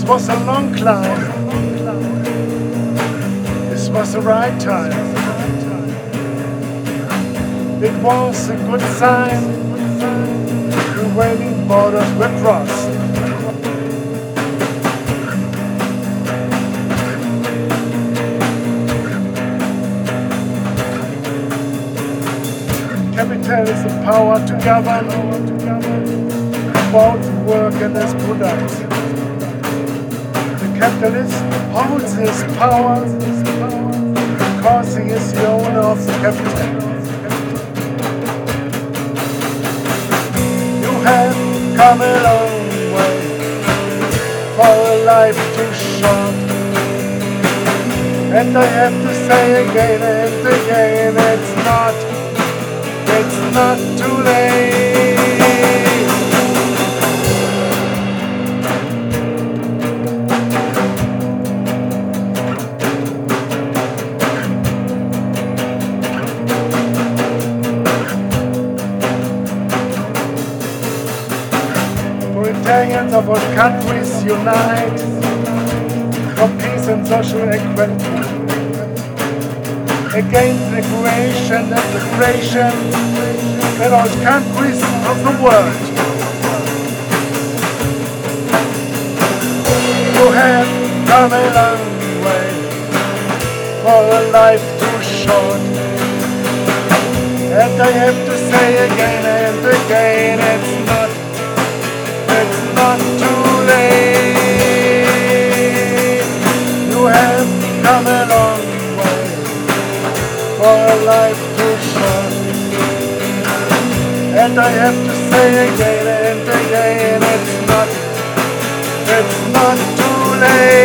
was a long climb. This was the right time. It was a good sign. The waiting borders were crossed. Capitalism power to govern, about to work and as products. The capitalist holds his power because he is the owner of the capital. You have come a long way for a life too short, and I have to say again and again, it's not too late. Proletarians of all countries unite for peace and social equality, against aggression and aggression in all countries of the world. You have come a long way for a life too short, and I have to say again and again, it's not too late. You have come a long way for a life too short, and I have to say again and again, it's not too late.